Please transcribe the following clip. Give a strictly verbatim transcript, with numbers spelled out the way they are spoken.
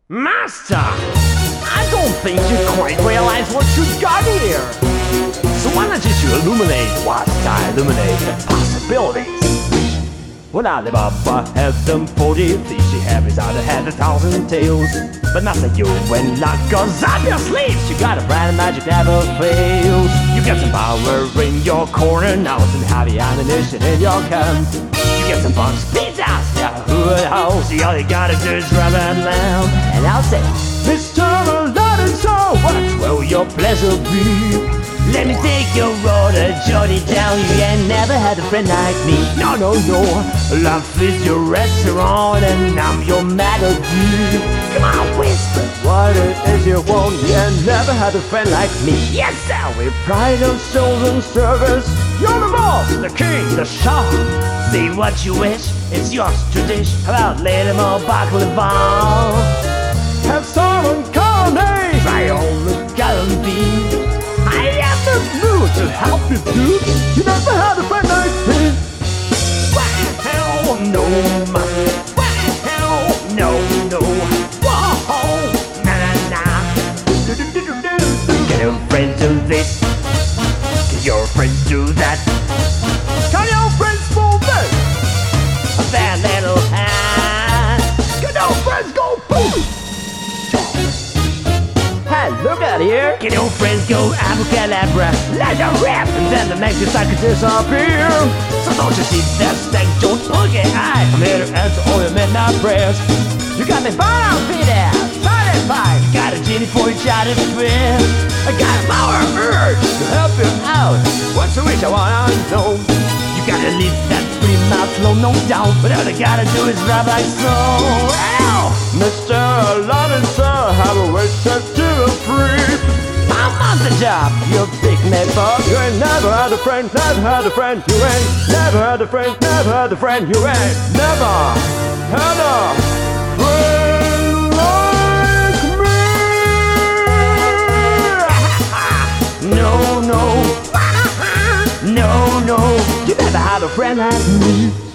Master! I don't think you quite realize what you got here. So why not just you illuminate what I illuminate the possibilities? When Alibaba had them forty thieves, she had his other had a thousand tales. But not like you when luck goes up your sleeves. You got a brand of magic never fails. You got some power in your corner, now some heavy ammunition in your camp. You get some bugs, pizzas, yeah, hood house. All you gotta do is rub and lamb. And I'll say, Mister Aladdin, so what will your pleasure be? Let me take your order, jot it down. You ain't never had a friend like me. No, no, no. Life is your restaurant and I'm your melody. Come on, whisper what it is you want. You ain't never had a friend like me. Yes, sir. With pride and soul and service, you're the boss, the king, the shah. Say what you wish, it's yours to dish. How about later more baklava? Have someone call me. Try on the gallantine. I am the mood to help you, dude. You never had a friend like me. Well, no, man. Well, no, no. Whoa, na na na. Can your friends do this? Can your friends do that? Can your friends move this? A bad little hand. Can your friends go boom? Look out here! Can your friends go abracadabra? Let them rip! And then the next decide to disappear! So don't you see that stank don't boogie? I'm here to answer all your midnight prayers. You got me bound, Peter! Satisfied! You got a genie for each other to feel. I got a power urge to help you out. What's the wish I wanna know? You gotta leave that pretty mouth alone, no doubt. But all you gotta do is rub like so. Ow! Mister Aladdin, sir, have a wish set to a free. I'm on the job, you big mad bug. You ain't never had a friend, never had a friend. You ain't never had a friend, never had a friend. You ain't never had a friend like me. No, no, no, no. You never had a friend like me.